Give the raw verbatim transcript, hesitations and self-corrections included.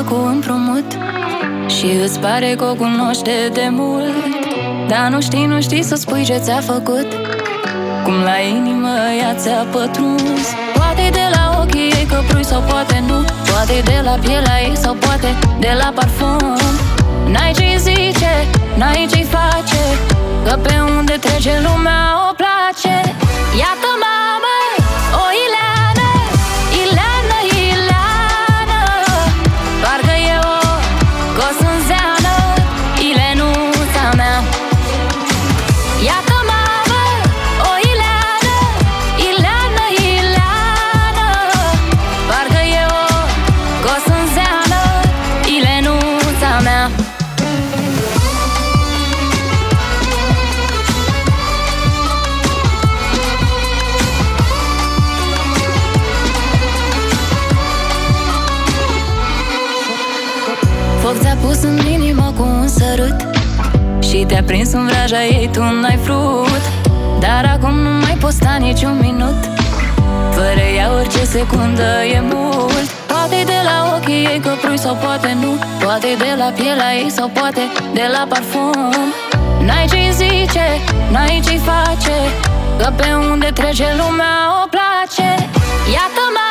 cu împrumut și îți pare că o cunoaște de mult, dar nu știi, nu știi să spui ce ți-a făcut, cum la inimă ea ți-a pătruns. Poate de la ochii ei că prui sau poate nu, poate de la pielea ei sau poate de la parfum. N-ai ce-i zice, n-ai ce-i face, că pe unde trece lumea o place. Iată mamă, o Ileana, Ileana, Ileana, parcă e o cosânzeană, Ilenuța mea. Iată mamă, o Ileana, Ileana, Ileana, parcă e o cosânzeană, Ilenuța mea. Foc ți-a pus în inimă cu un sărut și te-a prins în vraja ei, tu n-ai vrut. Dar acum nu mai poți sta niciun minut, fără ea orice secundă e mult. Poate de la ochii ei că prui sau poate nu, poate de la pielea ei sau poate de la parfum. N-ai ce-i zice, n-ai ce-i face, că pe unde trece lumea o place. Iată-mă